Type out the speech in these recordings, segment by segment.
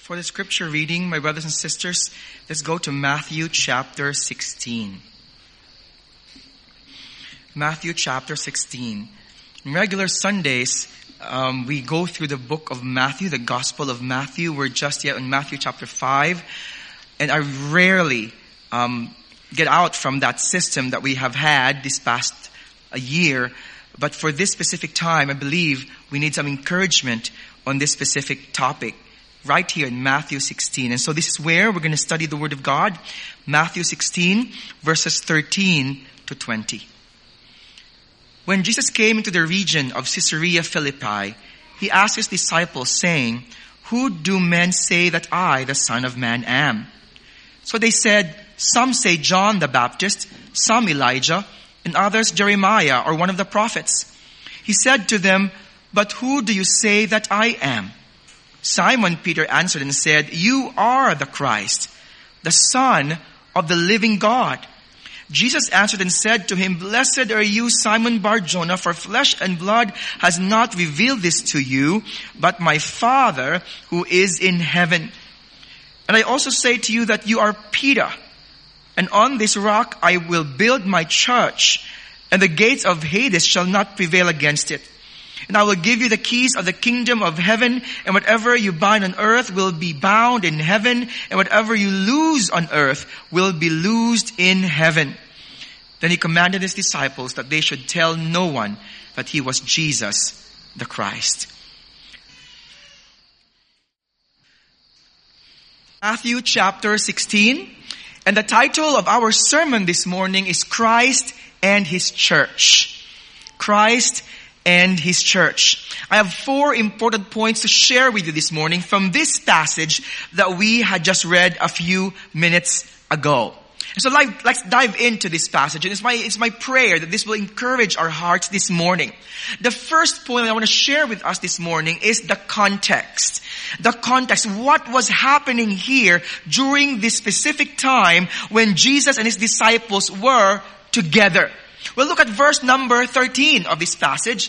For the scripture reading, my brothers and sisters, let's go to Matthew chapter 16. Matthew chapter 16. In regular Sundays, we go through the book of Matthew, the Gospel of Matthew. We're just yet in Matthew chapter 5. And I rarely get out from that system that we have had this past a year. But for this specific time, I believe we need some encouragement on this specific topic right here in Matthew 16. And so this is where we're going to study the Word of God. Matthew 16, verses 13 to 20. When Jesus came into the region of Caesarea Philippi, he asked his disciples, saying, "Who do men say that I, the Son of Man, am?" So they said, "Some say John the Baptist, some Elijah, and others Jeremiah or one of the prophets." He said to them, "But who do you say that I am?" Simon Peter answered and said, "You are the Christ, the Son of the living God." Jesus answered and said to him, "Blessed are you, Simon Bar-Jonah, for flesh and blood has not revealed this to you, but my Father who is in heaven. And I also say to you that you are Peter, and on this rock I will build my church, and the gates of Hades shall not prevail against it. And I will give you the keys of the kingdom of heaven, and whatever you bind on earth will be bound in heaven, and whatever you loose on earth will be loosed in heaven." Then he commanded his disciples that they should tell no one that he was Jesus the Christ. Matthew chapter 16. And the title of our sermon this morning is Christ and His Church. Christ and His church. I have 4 important points to share with you this morning from this passage that we had just read a few minutes ago. So let's dive into this passage. And it's my prayer that this will encourage our hearts this morning. The first point I want to share with us this morning is the context. The context. What was happening here during this specific time when Jesus and His disciples were together. Well, look at verse number 13 of this passage.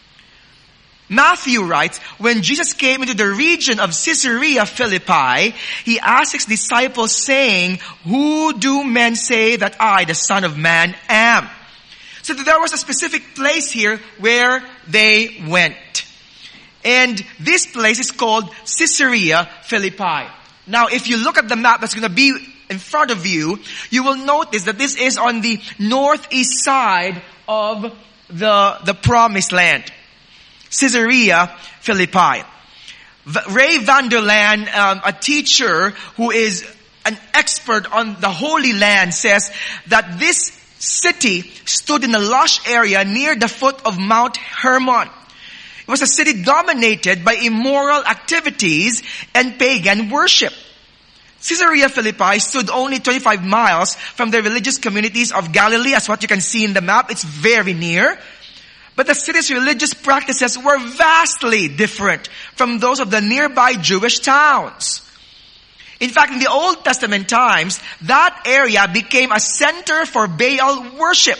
Matthew writes, when Jesus came into the region of Caesarea Philippi, he asked his disciples saying, "Who do men say that I, the Son of Man, am?" So there was a specific place here where they went. And this place is called Caesarea Philippi. Now, if you look at the map that's going to be in front of you, you will notice that this is on the northeast side of the promised land. Caesarea Philippi. Ray Vander Laan, a teacher who is an expert on the Holy Land, says that this city stood in a lush area near the foot of Mount Hermon. It was a city dominated by immoral activities and pagan worship. Caesarea Philippi stood only 25 miles from the religious communities of Galilee, as what you can see in the map. It's very near. But the city's religious practices were vastly different from those of the nearby Jewish towns. In fact, in the Old Testament times, that area became a center for Baal worship.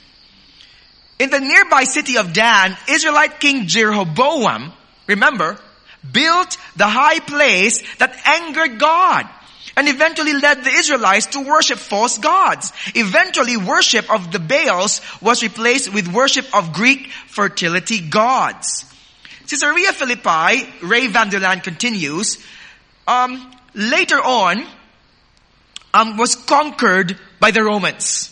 In the nearby city of Dan, Israelite King Jeroboam, remember, built the high place that angered God and eventually led the Israelites to worship false gods. Eventually, worship of the Baals was replaced with worship of Greek fertility gods. Caesarea Philippi, Ray Vander Laan continues, later on, was conquered by the Romans.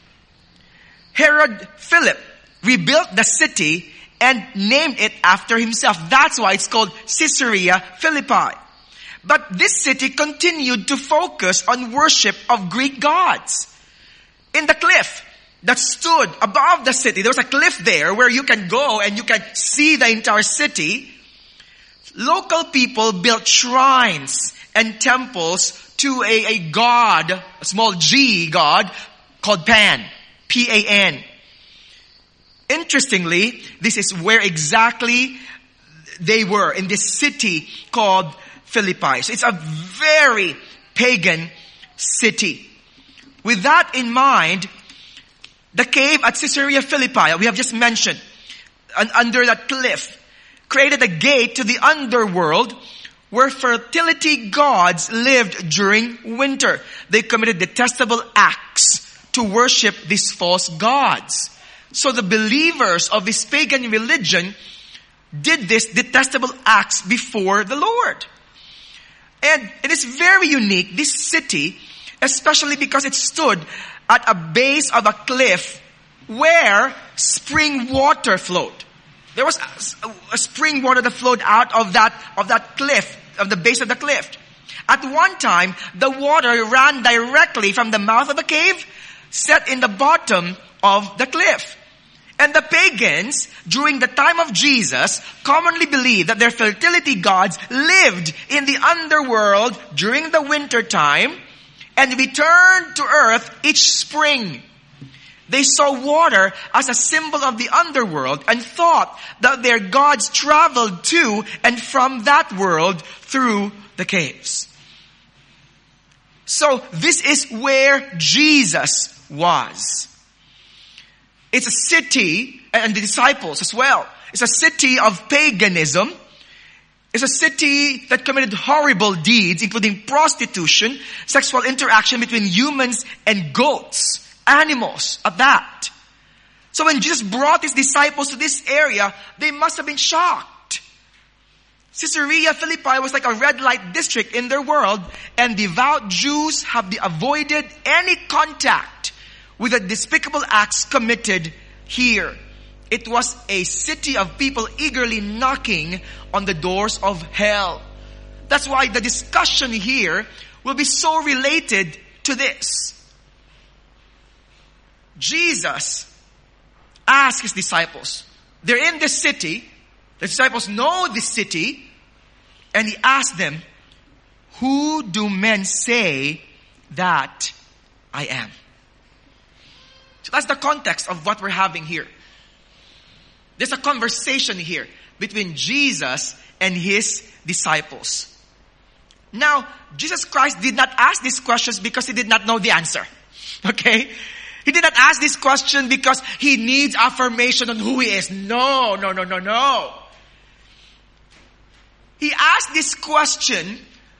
Herod Philip rebuilt the city and named it after himself. That's why it's called Caesarea Philippi. But this city continued to focus on worship of Greek gods. In the cliff that stood above the city, there was a cliff there where you can go and you can see the entire city. Local people built shrines and temples to a god, a small G god, called Pan. P-A-N. Interestingly, this is where exactly they were, in this city called Philippi. So it's a very pagan city. With that in mind, the cave at Caesarea Philippi, we have just mentioned, under that cliff, created a gate to the underworld where fertility gods lived during winter. They committed detestable acts to worship these false gods. So the believers of this pagan religion did these detestable acts before the Lord. And it is very unique, this city, especially because it stood at a base of a cliff where spring water flowed. There was a spring water that flowed out of that cliff, of the base of the cliff. At one time, the water ran directly from the mouth of the cave, set in the bottom of the cliff. And the pagans, during the time of Jesus, commonly believed that their fertility gods lived in the underworld during the winter time and returned to earth each spring. They saw water as a symbol of the underworld and thought that their gods traveled to and from that world through the caves. So this is where Jesus was. It's a city, and the disciples as well. It's a city of paganism. It's a city that committed horrible deeds, including prostitution, sexual interaction between humans and goats, animals at that. So when Jesus brought his disciples to this area, they must have been shocked. Caesarea Philippi was like a red light district in their world, and devout Jews have avoided any contact with the despicable acts committed here. It was a city of people eagerly knocking on the doors of hell. That's why the discussion here will be so related to this. Jesus asked his disciples, they're in this city, the disciples know this city, and he asked them, who do men say that I am? So that's the context of what we're having here. There's a conversation here between Jesus and his disciples. Now, Jesus Christ did not ask these questions because he did not know the answer. Okay? He did not ask this question because he needs affirmation on who he is. No. He asked this question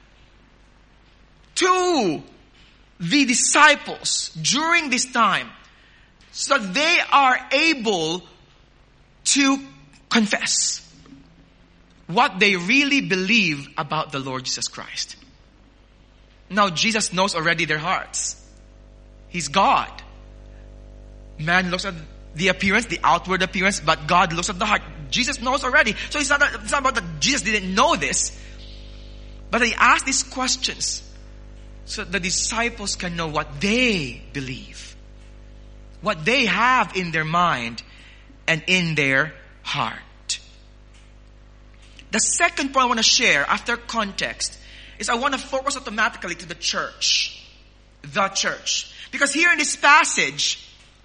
to the disciples during this time, so they are able to confess what they really believe about the Lord Jesus Christ. Now, Jesus knows already their hearts. He's God. Man looks at the appearance, the outward appearance, but God looks at the heart. Jesus knows already. So it's not about that Jesus didn't know this, but he asked these questions so the disciples can know what they believe, what they have in their mind and in their heart. The second point I want to share after context is I want to focus automatically to the church. The church. Because here in this passage,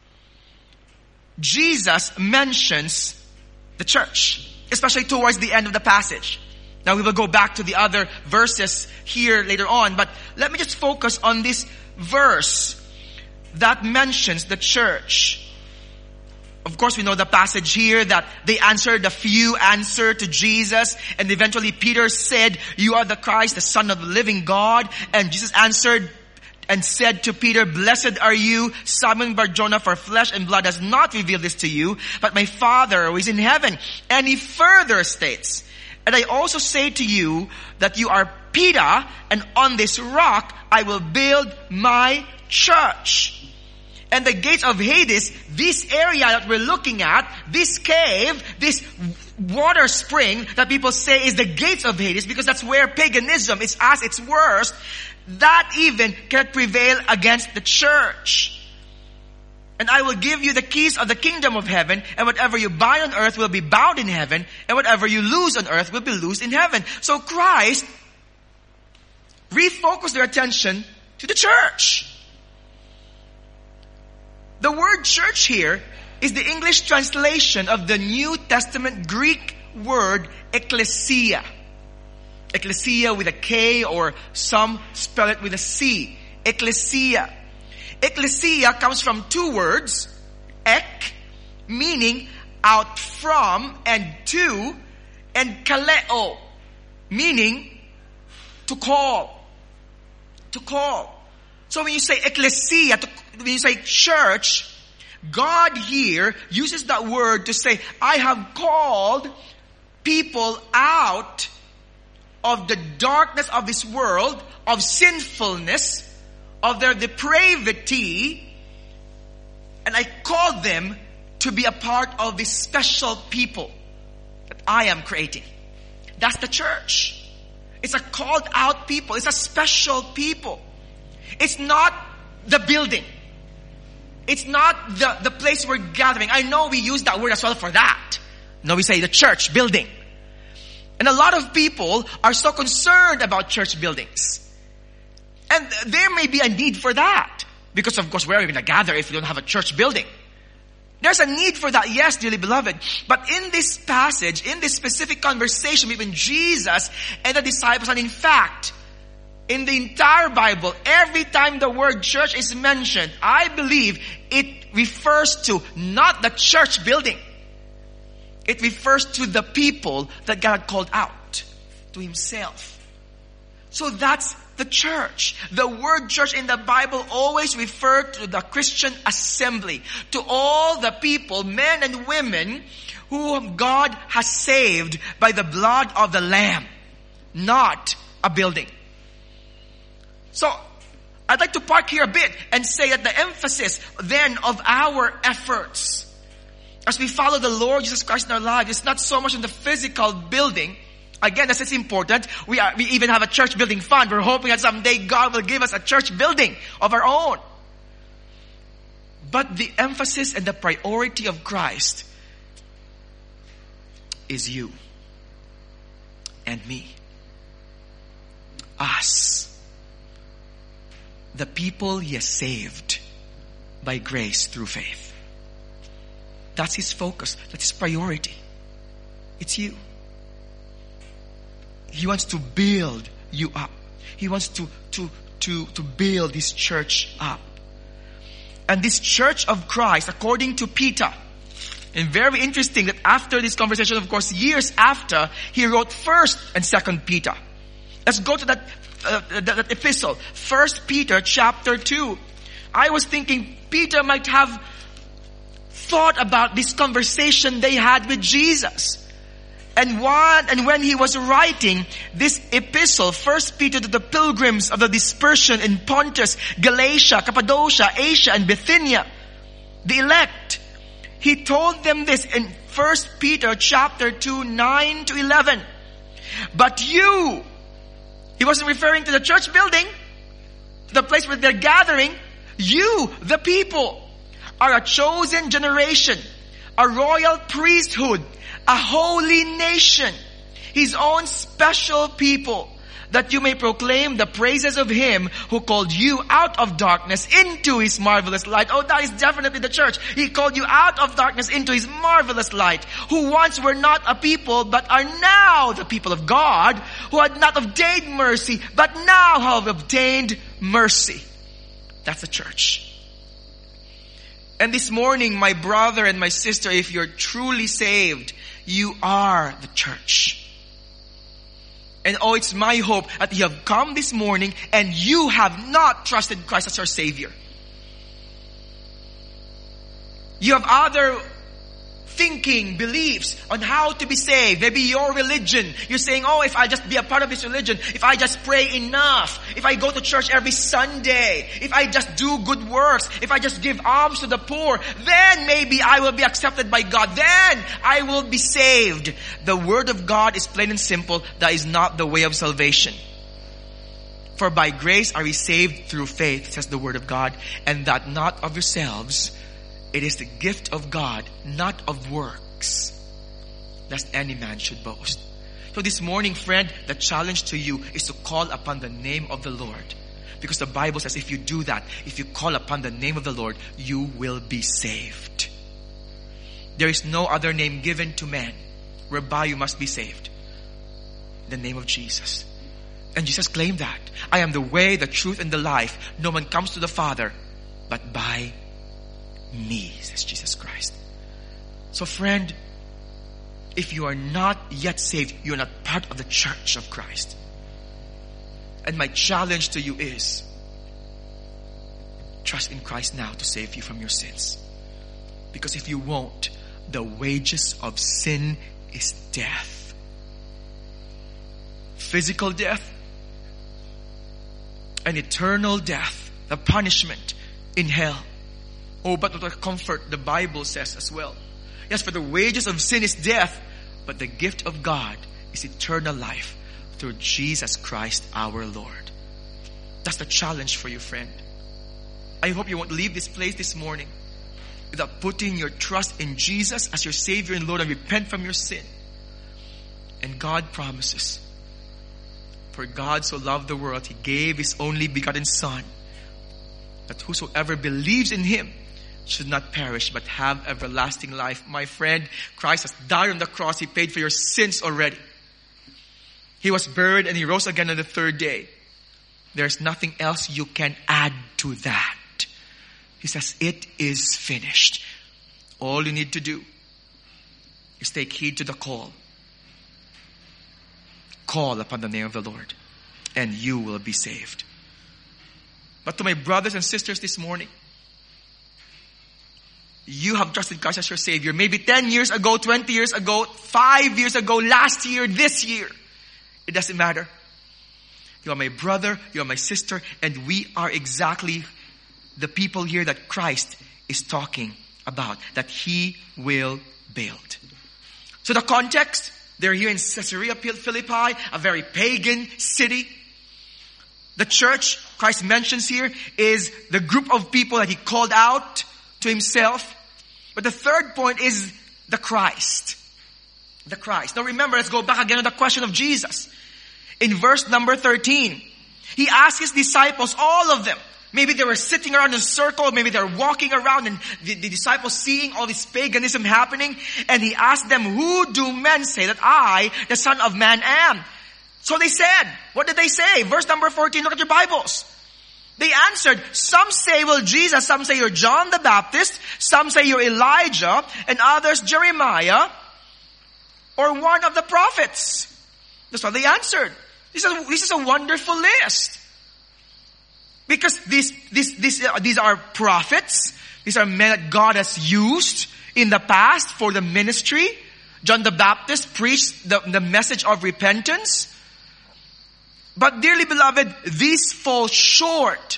Jesus mentions the church, especially towards the end of the passage. Now we will go back to the other verses here later on, but let me just focus on this verse that mentions the church. Of course, we know the passage here that they answered a few answer to Jesus, and eventually Peter said, "You are the Christ, the Son of the living God." And Jesus answered and said to Peter, "Blessed are you, Simon Bar-Jonah, for flesh and blood has not revealed this to you, but my Father who is in heaven." And he further states, "And I also say to you that you are Peter, and on this rock I will build my church. And the gates of Hades," this area that we're looking at, this cave, this water spring that people say is the gates of Hades, because that's where paganism is at its worst, that even cannot prevail against the church. "And I will give you the keys of the kingdom of heaven, and whatever you bind on earth will be bound in heaven, and whatever you loose on earth will be loosed in heaven." So Christ refocused their attention to the church. The word church here is the English translation of the New Testament Greek word ecclesia. Ecclesia with a K, or some spell it with a C. Ecclesia. Ecclesia comes from two words. Ek, meaning out from and to, and kaleo, meaning to call. To call. So when you say ecclesia, when you say church, God here uses that word to say, I have called people out of the darkness of this world, of sinfulness, of their depravity, and I called them to be a part of this special people that I am creating. That's the church. It's a called out people. It's a special people. It's not the building. It's not the place we're gathering. I know we use that word as well for that. No, we say the church building. And a lot of people are so concerned about church buildings. And there may be a need for that. Because of course, where are we going to gather if we don't have a church building? There's a need for that, yes, dearly beloved. But in this passage, in this specific conversation between Jesus and the disciples, and in fact, in the entire Bible, every time the word church is mentioned, I believe it refers to not the church building. It refers to the people that God called out to Himself. So that's the church. The word church in the Bible always referred to the Christian assembly, to all the people, men and women, whom God has saved by the blood of the Lamb, not a building. So, I'd like to park here a bit and say that the emphasis then of our efforts as we follow the Lord Jesus Christ in our lives is not so much in the physical building. Again, that's important. We even have a church building fund. We're hoping that someday God will give us a church building of our own. But the emphasis and the priority of Christ is you and me. Us. The people He has saved by grace through faith. That's His focus. That's His priority. It's you. He wants to build you up. He wants to build this church up. And this church of Christ, according to Peter, and very interesting that after this conversation, of course, years after, he wrote 1st and 2nd Peter. Let's go to that epistle. 1 Peter chapter 2. I was thinking Peter might have thought about this conversation they had with Jesus. And when he was writing this epistle, 1 Peter, to the pilgrims of the dispersion in Pontus, Galatia, Cappadocia, Asia, and Bithynia, the elect, he told them this in 1 Peter chapter 2, 9 to 11. But you, he wasn't referring to the church building, to the place where they're gathering. You, the people, are a chosen generation, a royal priesthood, a holy nation, His own special people, that you may proclaim the praises of Him who called you out of darkness into His marvelous light. Oh, that is definitely the church. He called you out of darkness into His marvelous light, who once were not a people, but are now the people of God, who had not obtained mercy, but now have obtained mercy. That's the church. And this morning, my brother and my sister, if you're truly saved, you are the church. And oh, it's my hope that you have come this morning and you have not trusted Christ as your Savior. You have other thinking, beliefs on how to be saved. Maybe your religion. You're saying, oh, if I just be a part of this religion, if I just pray enough, if I go to church every Sunday, if I just do good works, if I just give alms to the poor, then maybe I will be accepted by God. Then I will be saved. The Word of God is plain and simple. That is not the way of salvation. For by grace are we saved through faith, says the Word of God, and that not of yourselves. It is the gift of God, not of works, lest any man should boast. So this morning, friend, the challenge to you is to call upon the name of the Lord. Because the Bible says if you do that, if you call upon the name of the Lord, you will be saved. There is no other name given to man whereby you must be saved. The name of Jesus. And Jesus claimed that. I am the way, the truth, and the life. No one comes to the Father but by me, says Jesus Christ. So friend, if you are not yet saved, you are not part of the church of Christ. And my challenge to you is, trust in Christ now to save you from your sins. Because if you won't, the wages of sin is death. Physical death and eternal death, the punishment in hell. Oh, but what a comfort the Bible says as well. Yes, for the wages of sin is death, but the gift of God is eternal life through Jesus Christ our Lord. That's the challenge for you, friend. I hope you won't leave this place this morning without putting your trust in Jesus as your Savior and Lord and repent from your sin. And God promises, for God so loved the world, He gave His only begotten Son, that whosoever believes in Him should not perish but have everlasting life. My friend, Christ has died on the cross. He paid for your sins already. He was buried and He rose again on the third day. There's nothing else you can add to that. He says, it is finished. All you need to do is take heed to the call. Call upon the name of the Lord, and you will be saved. But to my brothers and sisters this morning, you have trusted Christ as your Savior. Maybe 10 years ago, 20 years ago, 5 years ago, last year, this year. It doesn't matter. You are my brother, you are my sister, and we are exactly the people here that Christ is talking about, that He will build. So the context, they're here in Caesarea Philippi, a very pagan city. The church Christ mentions here is the group of people that He called out to Himself. But the third point is the Christ. The Christ. Now remember, let's go back again to the question of Jesus. In verse number 13, He asked His disciples, all of them. Maybe they were sitting around in a circle, maybe they were walking around and the disciples seeing all this paganism happening. And He asked them, who do men say that I, the Son of Man, am? So they said, what did they say? Verse number 14, look at your Bibles. They answered, some say, well, Jesus, some say you're John the Baptist, some say you're Elijah, and others Jeremiah, or one of the prophets. That's what they answered. This is a wonderful list. Because these are prophets. These are men that God has used in the past for the ministry. John the Baptist preached the message of repentance. But dearly beloved, these fall short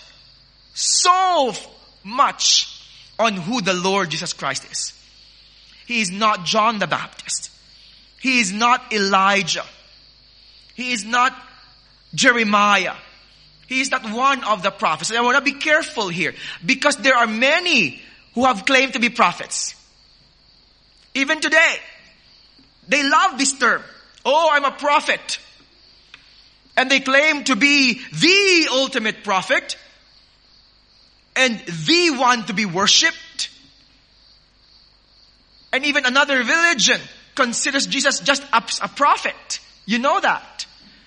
so much on who the Lord Jesus Christ is. He is not John the Baptist. He is not Elijah. He is not Jeremiah. He is not one of the prophets. And I want to be careful here because there are many who have claimed to be prophets. Even today, they love this term. Oh, I'm a prophet. And they claim to be the ultimate prophet and the one to be worshipped. And even another religion considers Jesus just a prophet. You know that.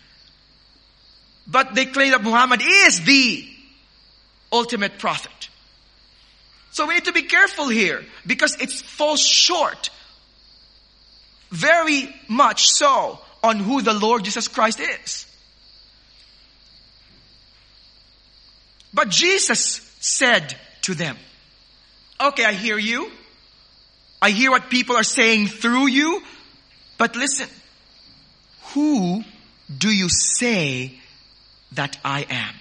But they claim that Muhammad is the ultimate prophet. So we need to be careful here because it falls short very much so on who the Lord Jesus Christ is. But Jesus said to them, okay, I hear you. I hear what people are saying through you. But listen, who do you say that I am?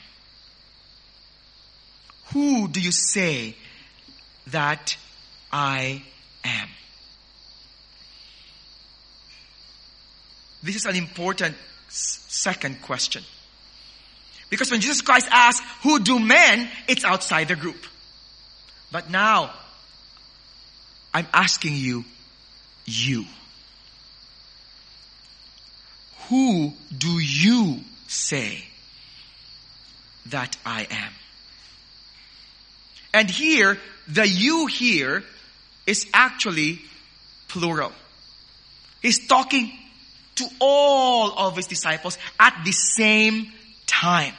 Who do you say that I am? This is an important second question. Because when Jesus Christ asks, who do men? It's outside the group. But now, I'm asking you. Who do you say that I am? And here, the you here is actually plural. He's talking to all of His disciples at the same time.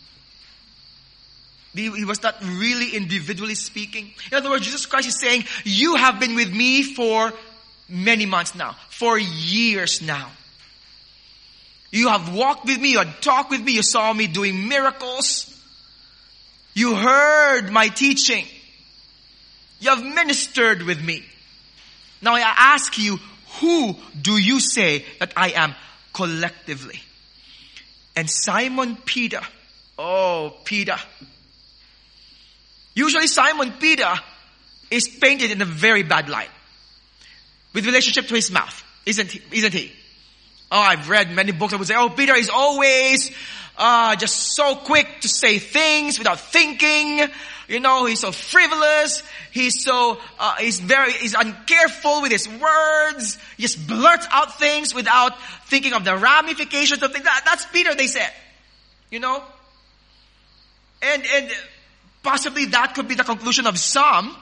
He was not really individually speaking. In other words, Jesus Christ is saying, you have been with me for many months now, for years now. You have walked with me, you had talked with me, you saw me doing miracles. You heard my teaching. You have ministered with me. Now I ask you, who do you say that I am collectively? And Simon Peter, Peter. Usually Simon Peter is painted in a very bad light with relationship to his mouth, isn't he? Oh, I've read many books that would say, Peter is always just so quick to say things without thinking. You know, he's so frivolous. He's uncareful with his words. He just blurts out things without thinking of the ramifications of things. That's Peter, they said. You know? And possibly that could be the conclusion of some.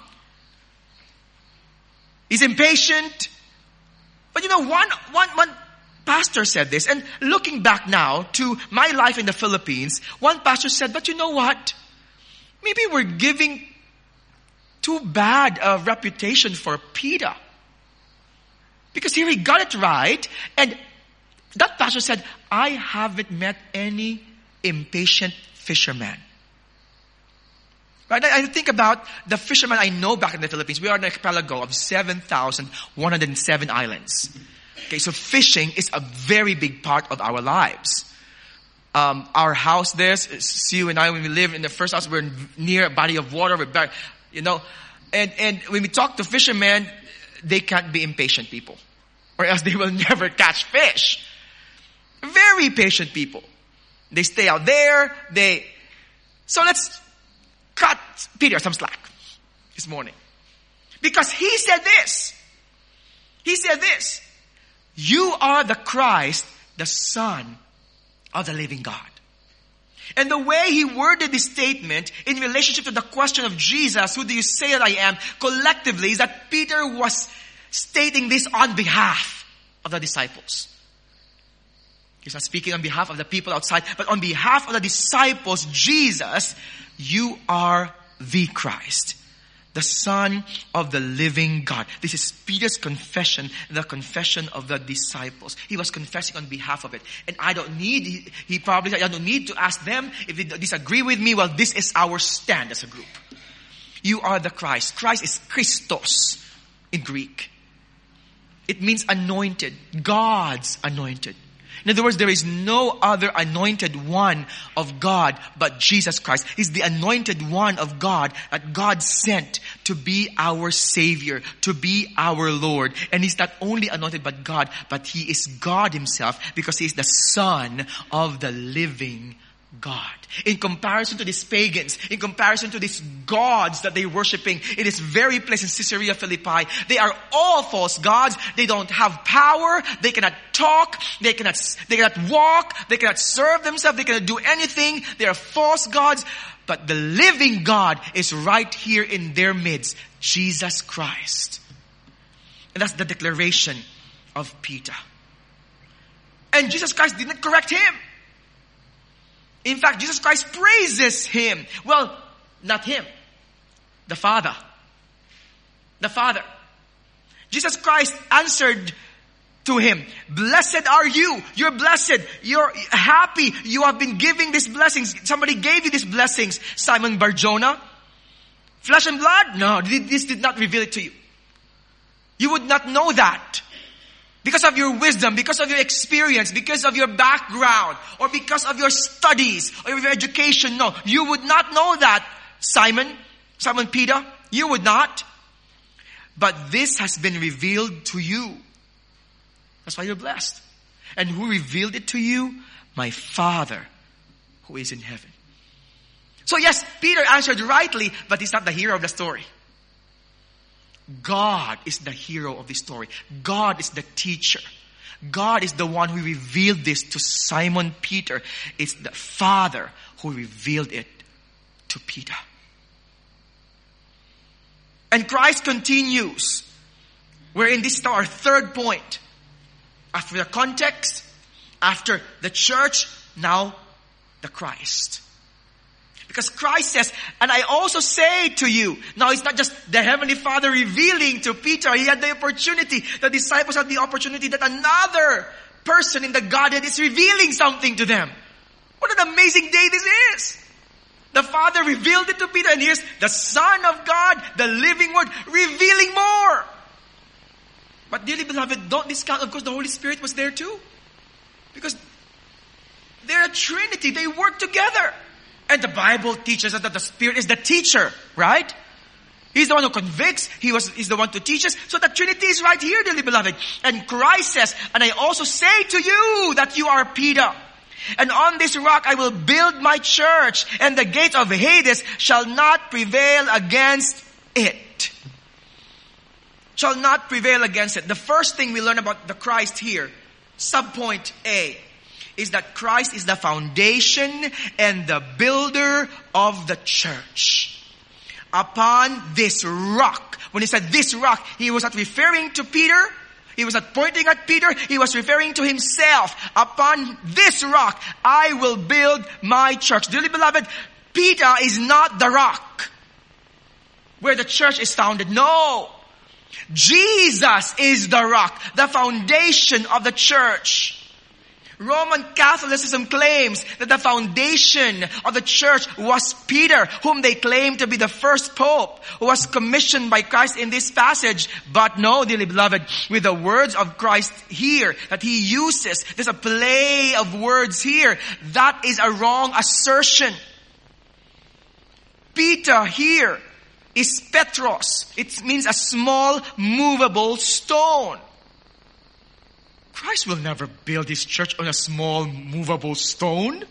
He's impatient. But you know, one pastor said this, and looking back now to my life in the Philippines, one pastor said, but you know what? Maybe we're giving too bad a reputation for Peter. Because here he got it right, and that pastor said, I haven't met any impatient fisherman. Right? I think about the fishermen I know back in the Philippines. We are an archipelago of 7,107 islands. Okay, so fishing is a very big part of our lives. Our house there, Sue and I, when we live in the first house, we're near a body of water. And when we talk to fishermen, they can't be impatient people, or else they will never catch fish. Very patient people. They stay out there. So let's cut Peter some slack this morning, because he said this. He said this. You are the Christ, the Son of the living God. And the way he worded this statement in relationship to the question of Jesus, who do you say that I am, collectively, is that Peter was stating this on behalf of the disciples. He's not speaking on behalf of the people outside, but on behalf of the disciples, Jesus, you are the Christ, the Son of the living God. This is Peter's confession, the confession of the disciples. He was confessing on behalf of it. And I don't need to ask them if they disagree with me. Well, this is our stand as a group. You are the Christ. Christ is Christos in Greek. It means anointed, God's anointed. In other words, there is no other anointed one of God but Jesus Christ. He's the anointed one of God that God sent to be our Savior, to be our Lord. And He's not only anointed by God, but He is God Himself, because He is the Son of the living God. In comparison to these pagans, in comparison to these gods that they're worshiping in this very place in Caesarea Philippi, they are all false gods. They don't have power. They cannot talk. They cannot walk. They cannot serve themselves. They cannot do anything. They are false gods. But the living God is right here in their midst, Jesus Christ. And that's the declaration of Peter. And Jesus Christ did not correct him. In fact, Jesus Christ praises him. Well, not him. The Father. The Father. Jesus Christ answered to him, blessed are you. You're blessed. You're happy. You have been giving these blessings. Somebody gave you these blessings. Simon Bar-Jonah. Flesh and blood? No, this did not reveal it to you. You would not know that. Because of your wisdom, because of your experience, because of your background, or because of your studies, or your education. No, you would not know that, Simon Peter. You would not. But this has been revealed to you. That's why you're blessed. And who revealed it to you? My Father who is in heaven. So yes, Peter answered rightly, but he's not the hero of the story. God is the hero of the story. God is the teacher. God is the one who revealed this to Simon Peter. It's the Father who revealed it to Peter. And Christ continues. We're in this our third point. After the context, after the church, now the Christ. Because Christ says, and I also say to you. Now it's not just the Heavenly Father revealing to Peter. He had the opportunity. The disciples had the opportunity that another person in the Godhead is revealing something to them. What an amazing day this is. The Father revealed it to Peter, and here's the Son of God, the living Word, revealing more. But dearly beloved, don't discount, of course, the Holy Spirit was there too. Because they're a Trinity. They work together. And the Bible teaches us that the Spirit is the teacher, right? He's the one who convicts. He's the one to teach us. So the Trinity is right here, dearly beloved. And Christ says, and I also say to you that you are Peter. And on this rock I will build my church, and the gates of Hades shall not prevail against it. Shall not prevail against it. The first thing we learn about the Christ here, subpoint A, is that Christ is the foundation and the builder of the church. Upon this rock. When he said this rock, he was not referring to Peter. He was not pointing at Peter. He was referring to himself. Upon this rock, I will build my church. Dearly beloved, Peter is not the rock where the church is founded. No. Jesus is the rock, the foundation of the church. Roman Catholicism claims that the foundation of the church was Peter, whom they claim to be the first pope, who was commissioned by Christ in this passage. But no, dearly beloved, with the words of Christ here that he uses, there's a play of words here. That is a wrong assertion. Peter here is Petros. It means a small movable stone. Christ will never build his church on a small movable stone.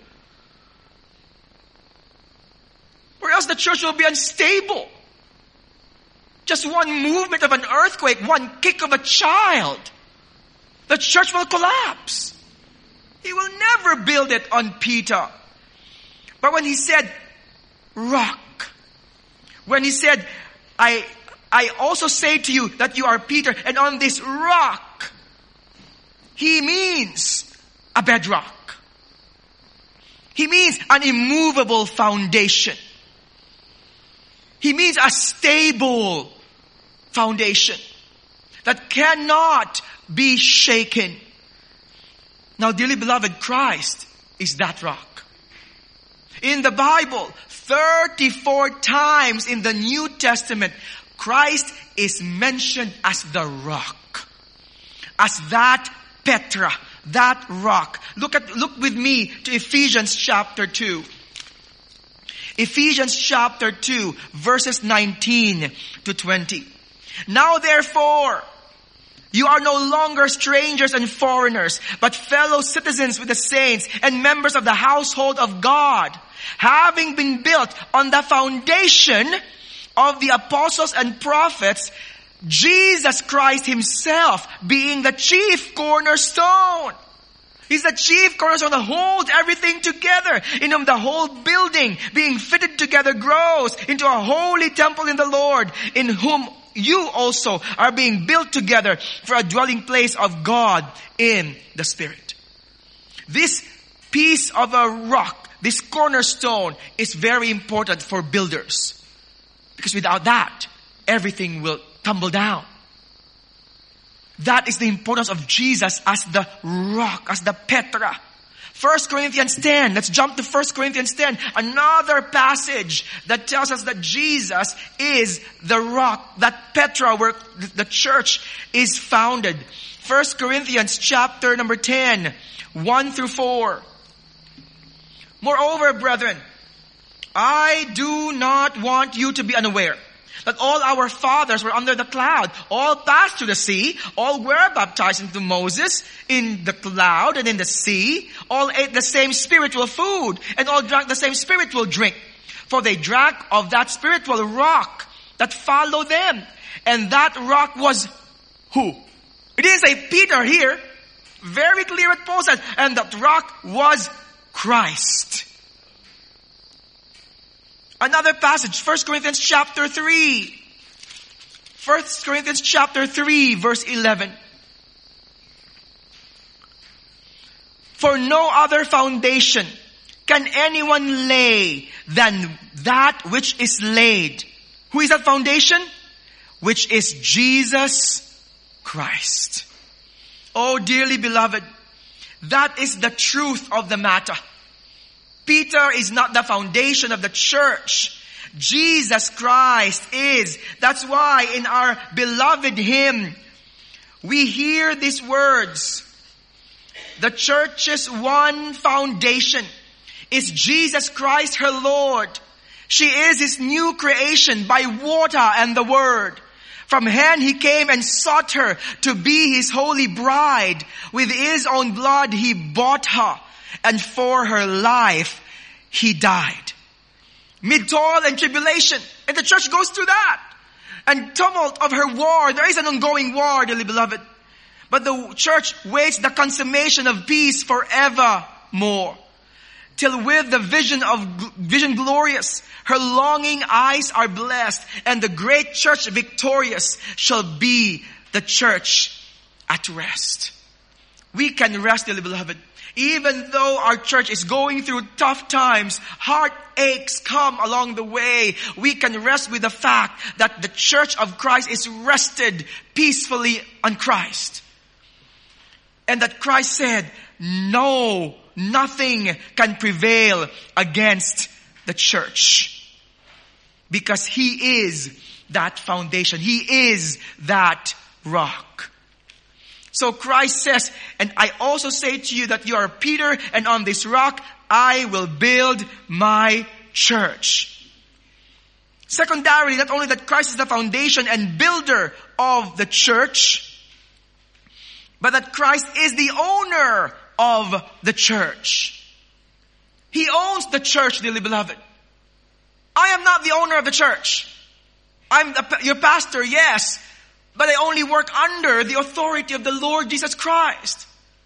Or else the church will be unstable. Just one movement of an earthquake, one kick of a child, the church will collapse. He will never build it on Peter. But when he said rock, when he said, I also say to you that you are Peter, and on this rock, he means a bedrock. He means an immovable foundation. He means a stable foundation that cannot be shaken. Now, dearly beloved, Christ is that rock. In the Bible, 34 times in the New Testament, Christ is mentioned as the rock. As that Petra, that rock. Look with me to Ephesians chapter 2. Ephesians chapter 2, verses 19 to 20. Now therefore, you are no longer strangers and foreigners, but fellow citizens with the saints and members of the household of God, having been built on the foundation of the apostles and prophets, Jesus Christ himself being the chief cornerstone. He's the chief cornerstone that holds everything together. In whom the whole building being fitted together grows into a holy temple in the Lord, in whom you also are being built together for a dwelling place of God in the Spirit. This piece of a rock, this cornerstone, is very important for builders. Because without that, everything will tumble down. That is the importance of Jesus as the rock, as the Petra. 1 Corinthians 10. Let's jump to 1 Corinthians 10. Another passage that tells us that Jesus is the rock, that Petra where the church is founded. 1 Corinthians chapter number 10, 1 through 4. Moreover, brethren, I do not want you to be unaware that all our fathers were under the cloud, all passed through the sea, all were baptized into Moses in the cloud and in the sea, all ate the same spiritual food, and all drank the same spiritual drink. For they drank of that spiritual rock that followed them. And that rock was who? It didn't say Peter here. Very clear what Paul says. And that rock was Christ. Another passage, 1 Corinthians chapter 3. 1 Corinthians chapter 3, verse 11. For no other foundation can anyone lay than that which is laid. Who is that foundation? Which is Jesus Christ. Oh, dearly beloved, That is the truth of the matter. Peter is not the foundation of the church. Jesus Christ is. That's why in our beloved hymn, we hear these words. The church's one foundation is Jesus Christ, her Lord. She is his new creation by water and the word. From heaven he came and sought her to be his holy bride. With his own blood he bought her, and for her life he died. Mid toil and tribulation, and the church goes through that. And tumult of her war. There is an ongoing war, dearly beloved. But the church waits the consummation of peace forevermore. Till with the vision glorious, her longing eyes are blessed, and the great church victorious shall be the church at rest. We can rest, dearly beloved. Even though our church is going through tough times, heartaches come along the way, we can rest with the fact that the church of Christ is rested peacefully on Christ. And that Christ said, no, nothing can prevail against the church. Because he is that foundation. He is that rock. So Christ says, and I also say to you that you are Peter, and on this rock I will build my church. Secondarily, not only that Christ is the foundation and builder of the church, but that Christ is the owner of the church. He owns the church, dearly beloved. I am not the owner of the church. I'm your pastor, yes. But I only work under the authority of the Lord Jesus Christ.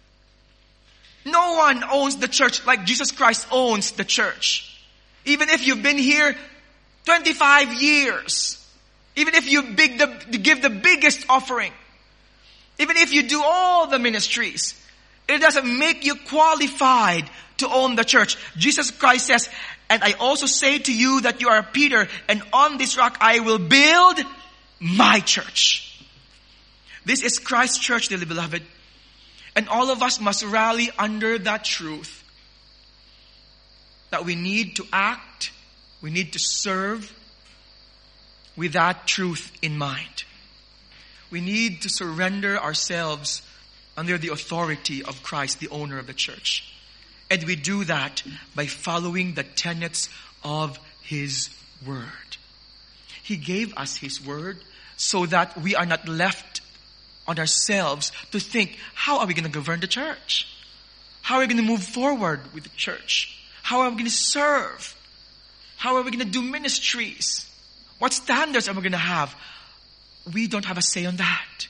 No one owns the church like Jesus Christ owns the church. Even if you've been here 25 years. Even if you give the biggest offering. Even if you do all the ministries. It doesn't make you qualified to own the church. Jesus Christ says, and I also say to you that you are Peter, and on this rock I will build my church. This is Christ's church, dearly beloved. And all of us must rally under that truth. That we need to act, we need to serve with that truth in mind. We need to surrender ourselves under the authority of Christ, the owner of the church. And we do that by following the tenets of his word. He gave us his word so that we are not left on ourselves to think, how are we going to govern the church? How are we going to move forward with the church? How are we going to serve? How are we going to do ministries? What standards are we going to have? We don't have a say on that.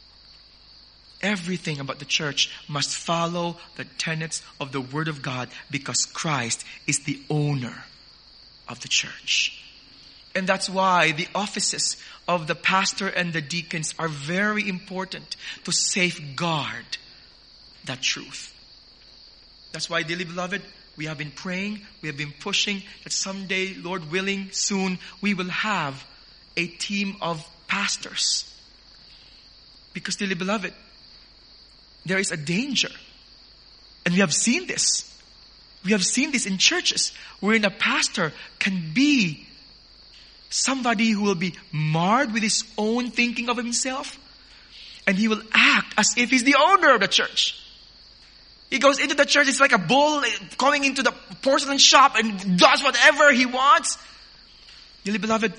Everything about the church must follow the tenets of the Word of God because Christ is the owner of the church. And that's why the offices of the pastor and the deacons are very important to safeguard that truth. That's why, dearly beloved, we have been praying, we have been pushing that someday, Lord willing, soon, we will have a team of pastors. Because, dearly beloved, there is a danger. And we have seen this. We have seen this in churches wherein a pastor can be somebody who will be marred with his own thinking of himself. And he will act as if he's the owner of the church. He goes into the church, it's like a bull going into the porcelain shop and does whatever he wants. Dearly beloved,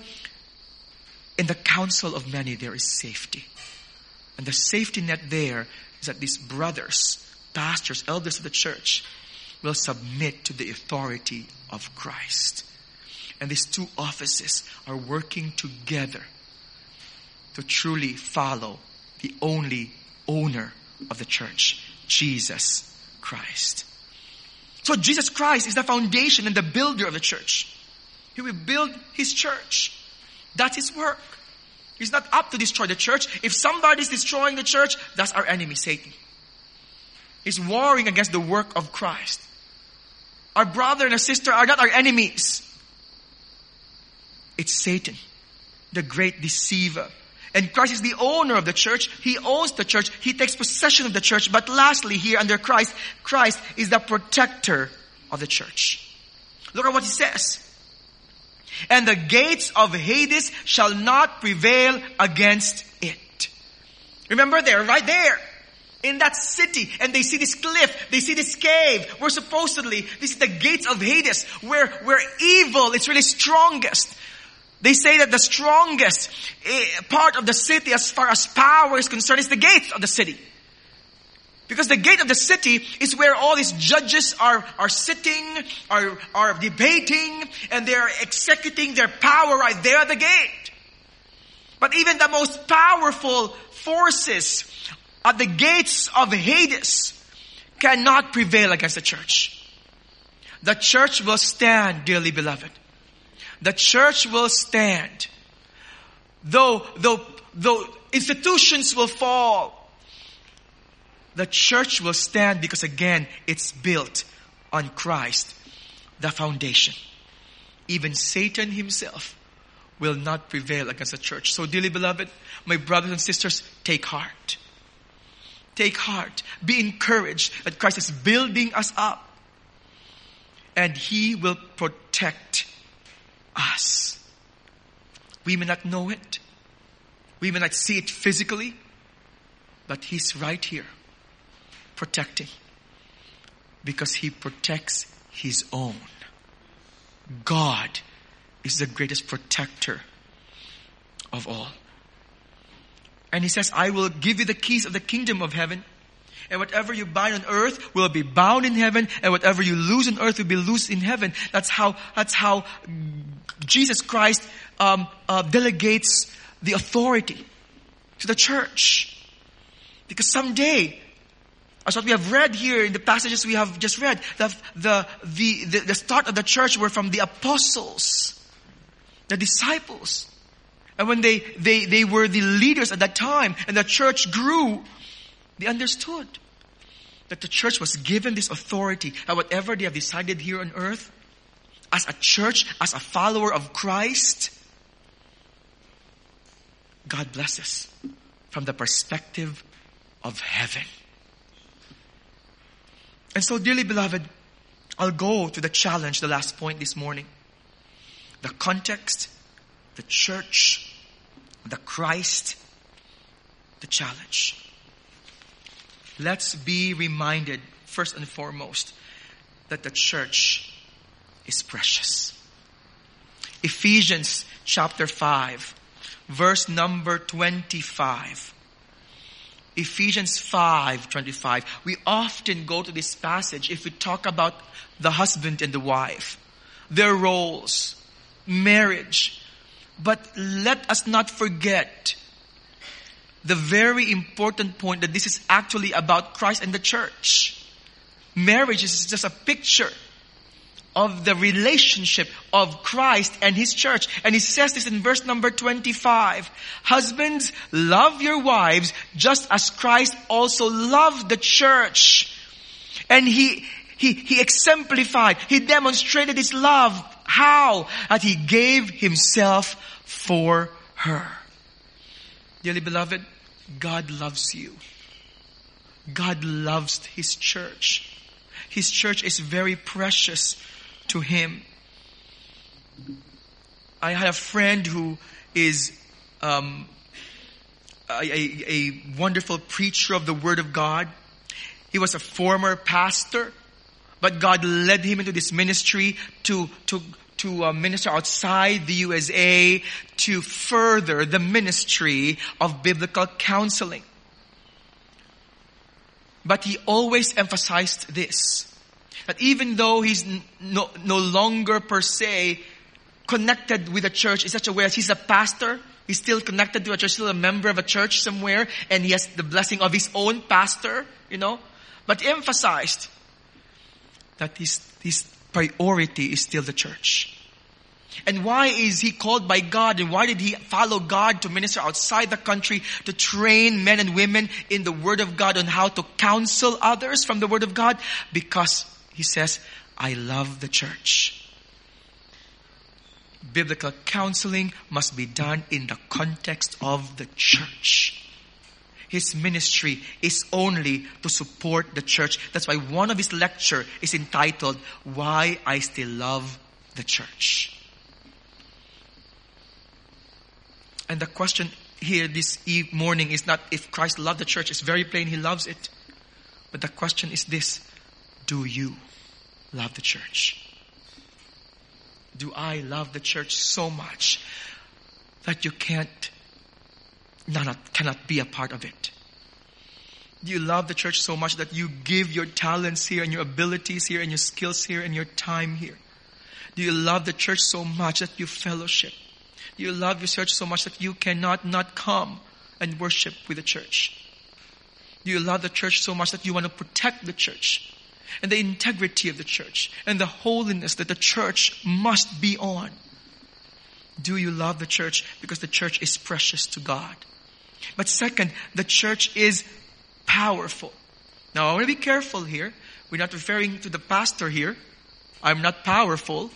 in the counsel of many there is safety. And the safety net there is that these brothers, pastors, elders of the church will submit to the authority of Christ. And these two offices are working together to truly follow the only owner of the church, Jesus Christ. So Jesus Christ is the foundation and the builder of the church. He will build his church. That's his work. He's not up to destroy the church. If somebody's destroying the church, that's our enemy, Satan. He's warring against the work of Christ. Our brother and our sister are not our enemies. It's Satan, the great deceiver. And Christ is the owner of the church. He owns the church. He takes possession of the church. But lastly, here under Christ, Christ is the protector of the church. Look at what he says. And the gates of Hades shall not prevail against it. Remember, they're right there in that city, and they see this cliff, they see this cave, where supposedly this is the gates of Hades, where evil is really strongest. They say that the strongest part of the city as far as power is concerned is the gates of the city. Because the gate of the city is where all these judges are sitting, are debating, and they are executing their power right there at the gate. But even the most powerful forces at the gates of Hades cannot prevail against the church. The church will stand, dearly beloved. The church will stand. Though institutions will fall, the church will stand because again, it's built on Christ, the foundation. Even Satan himself will not prevail against the church. So dearly beloved, my brothers and sisters, take heart. Take heart. Be encouraged that Christ is building us up. And He will protect us. We may not know it. We may not see it physically. But He's right here, protecting. Because He protects His own. God is the greatest protector of all. And He says, I will give you the keys of the kingdom of heaven. And whatever you bind on earth will be bound in heaven. And whatever you loose on earth will be loosed in heaven. That's how Jesus Christ delegates the authority to the church. Because someday, as what we have read here in the passages we have just read, the start of the church were from the apostles, the disciples. And when they were the leaders at that time and the church grew, they understood that the church was given this authority, and whatever they have decided here on earth, as a church, as a follower of Christ, God blesses from the perspective of heaven. And so, dearly beloved, I'll go to the challenge, the last point this morning. The context, the church, the Christ, the challenge. Let's be reminded, first and foremost, that the church is precious. Ephesians chapter 5, verse number 25. Ephesians 5:25. We often go to this passage if we talk about the husband and the wife, their roles, marriage. But let us not forget the very important point that this is actually about Christ and the church. Marriage is just a picture of the relationship of Christ and His church. And He says this in verse number 25. Husbands, love your wives just as Christ also loved the church. And He exemplified, He demonstrated His love. How? That He gave Himself for her. Dearly beloved, God loves you. God loves His church. His church is very precious to Him. I had a friend who is a wonderful preacher of the Word of God. He was a former pastor, but God led him into this ministry to minister outside the USA to further the ministry of biblical counseling. But he always emphasized this, that even though he's no longer per se connected with a church in such a way as he's a pastor, he's still connected to a church, still a member of a church somewhere, and he has the blessing of his own pastor, but emphasized that his priority is still the church. And why is he called by God, and why did he follow God to minister outside the country, to train men and women in the Word of God on how to counsel others from the Word of God? Because he says, I love the church. Biblical counseling must be done in the context of the church. His ministry is only to support the church. That's why one of his lecture is entitled, Why I Still Love the Church. And the question here this morning is not if Christ loved the church. It's very plain, he loves it. But the question is this: do you love the church? Do I love the church so much that you cannot be a part of it? Do you love the church so much that you give your talents here and your abilities here and your skills here and your time here? Do you love the church so much that you fellowship? Do you love your church so much that you cannot not come and worship with the church? Do you love the church so much that you want to protect the church and the integrity of the church and the holiness that the church must be on? Do you love the church because the church is precious to God? But second, the church is powerful. Now I want to be careful here. We're not referring to the pastor here. I'm not powerful.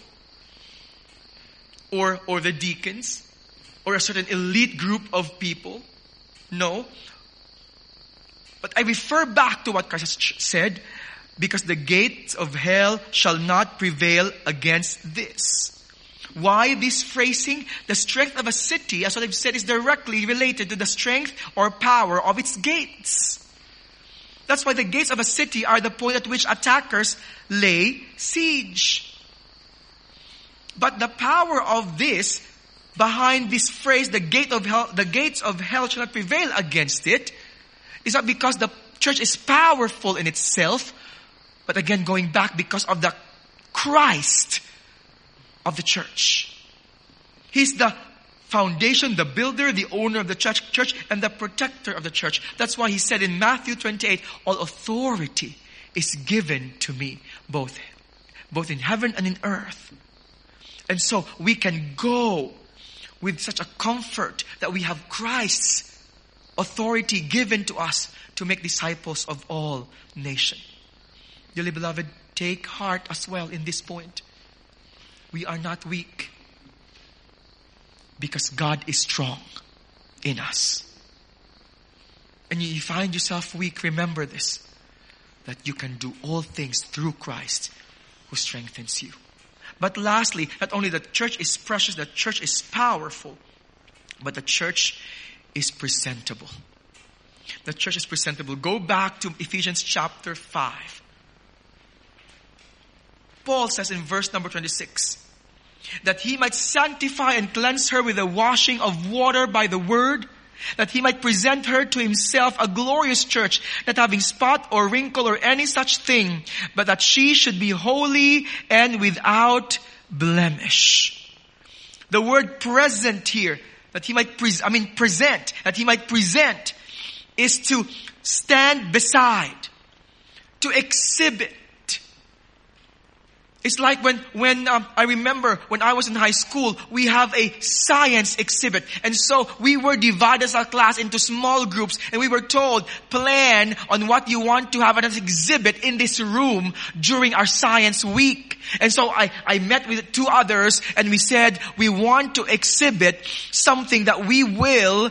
Or the deacons. Or a certain elite group of people. No. But I refer back to what Christ has said. Because the gates of hell shall not prevail against this. Why this phrasing? The strength of a city, as what I've said, is directly related to the strength or power of its gates. That's why the gates of a city are the point at which attackers lay siege. But the power of this, behind this phrase, the gates of hell shall not prevail against it, is not because the church is powerful in itself, but again, going back because of the Christ of the church. He's the foundation, the builder, the owner of the church, and the protector of the church. That's why he said in Matthew 28, all authority is given to me, both in heaven and in earth. And so we can go with such a comfort that we have Christ's authority given to us to make disciples of all nations. Dearly beloved, take heart as well in this point. We are not weak because God is strong in us. And you find yourself weak, remember this, that you can do all things through Christ who strengthens you. But lastly, not only the church is precious, the church is powerful, but the church is presentable. The church is presentable. Go back to Ephesians chapter 5. Paul says in verse number 26, that he might sanctify and cleanse her with the washing of water by the word, that he might present her to himself a glorious church, not having spot or wrinkle or any such thing, but that she should be holy and without blemish. The word present here, that he might present, is to stand beside, to exhibit. It's like when I remember when I was in high school, we have a science exhibit. And so we were divided as a class into small groups and we were told, plan on what you want to have as an exhibit in this room during our science week. And so I met with two others and we said, we want to exhibit something that we will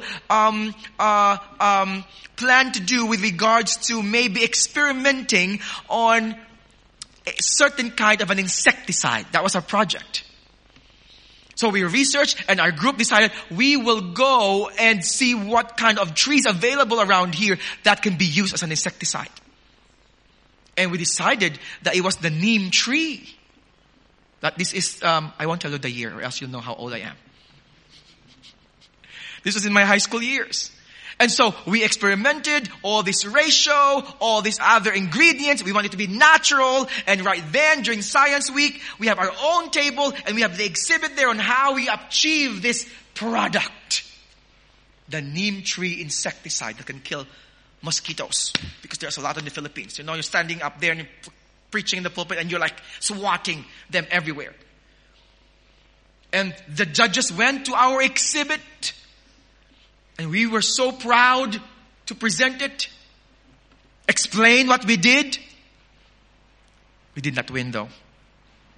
plan to do with regards to maybe experimenting on a certain kind of an insecticide. That was our project. So we researched and our group decided we will go and see what kind of trees available around here that can be used as an insecticide. And we decided that it was the neem tree. That this is, I won't tell you the year or else you'll know how old I am. This was in my high school years. And so we experimented all this ratio, all these other ingredients. We want it to be natural. And right then, during Science Week, we have our own table and we have the exhibit there on how we achieve this product. The neem tree insecticide that can kill mosquitoes. Because there's a lot in the Philippines. You know, you're standing up there and you're preaching in the pulpit and you're like swatting them everywhere. And the judges went to our exhibit. And we were so proud to present it, explain what we did. We did not win though.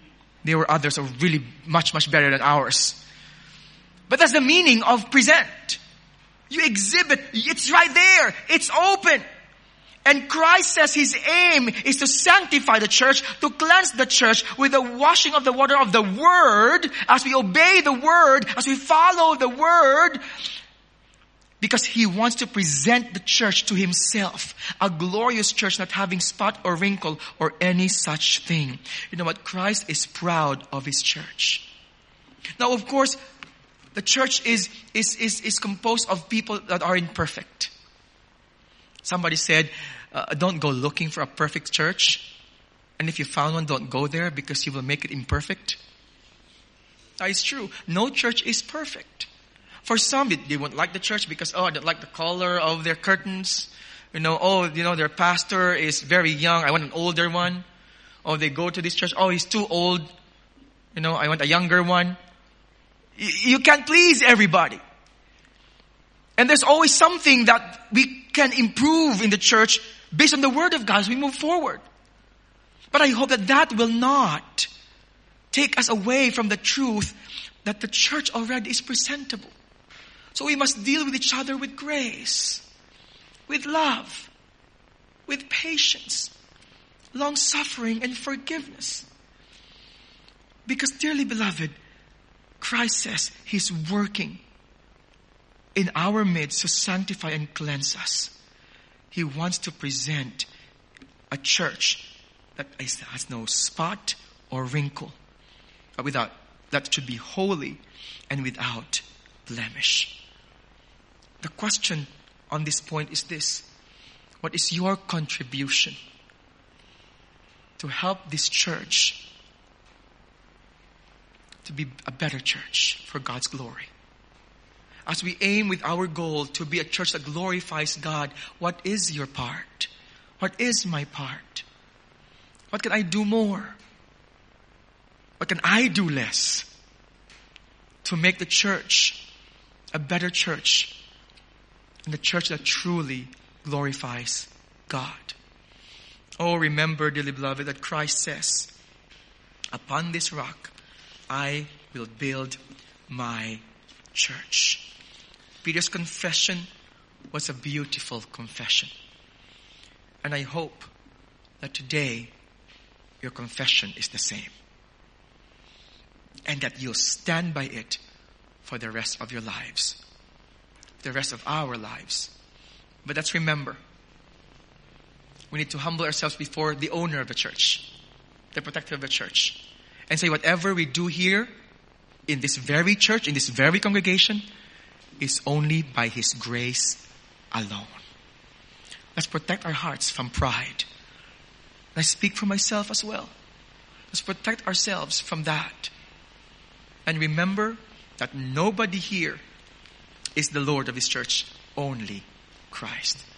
There were others who were really much, much better than ours. But that's the meaning of present. You exhibit. It's right there. It's open. And Christ says His aim is to sanctify the church, to cleanse the church with the washing of the water of the Word, as we obey the Word, as we follow the Word, because He wants to present the church to Himself. A glorious church not having spot or wrinkle or any such thing. You know what? Christ is proud of His church. Now, of course, the church is composed of people that are imperfect. Somebody said, don't go looking for a perfect church. And if you found one, don't go there because you will make it imperfect. That is true. No church is perfect. For some, they won't like the church because, I don't like the color of their curtains. Their pastor is very young. I want an older one. They go to this church. He's too old. I want a younger one. You can't please everybody. And there's always something that we can improve in the church based on the Word of God as we move forward. But I hope that will not take us away from the truth that the church already is presentable. So we must deal with each other with grace, with love, with patience, long-suffering, and forgiveness. Because, dearly beloved, Christ says He's working in our midst to sanctify and cleanse us. He wants to present a church that has no spot or wrinkle, but that should be holy and without blemish. The question on this point is this: what is your contribution to help this church to be a better church for God's glory? As we aim with our goal to be a church that glorifies God, what is your part? What is my part? What can I do more? What can I do less to make the church a better church and a church that truly glorifies God? Remember, dearly beloved, that Christ says, upon this rock I will build my church. Peter's confession was a beautiful confession. And I hope that today your confession is the same. And that you'll stand by it for the rest of your lives. The rest of our lives. But let's remember, we need to humble ourselves before the owner of the church, the protector of the church, and say whatever we do here in this very church, in this very congregation, is only by His grace alone. Let's protect our hearts from pride. I speak for myself as well. Let's protect ourselves from that. And remember that nobody here is the Lord of this church, only Christ.